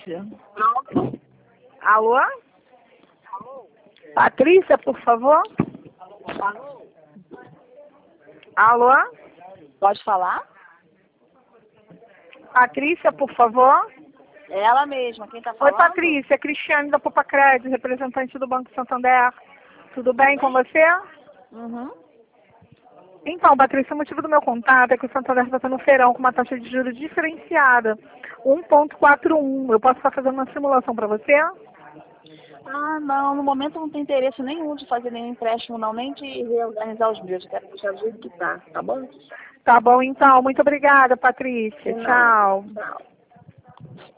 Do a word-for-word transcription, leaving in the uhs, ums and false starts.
Patrícia. Alô? Patrícia, por favor? Alô? Pode falar? Patrícia, por favor? É ela mesma, quem está Oi, falando? Patrícia, Cristiane da Popa Crédito, representante do Banco Santander. Tudo bem com você? Uhum. Então, Patrícia, o motivo do meu contato é que o Santander está tendo um feirão com uma taxa de juros diferenciada, um ponto quarenta e um. Eu posso estar fazendo uma simulação para você? Ah, não, no momento não tem interesse nenhum de fazer nenhum empréstimo, não, nem de reorganizar os meus. Eu quero deixar do jeito que tá, tá bom? Tá bom, então. Muito obrigada, Patrícia. De nada. Tchau. Tchau.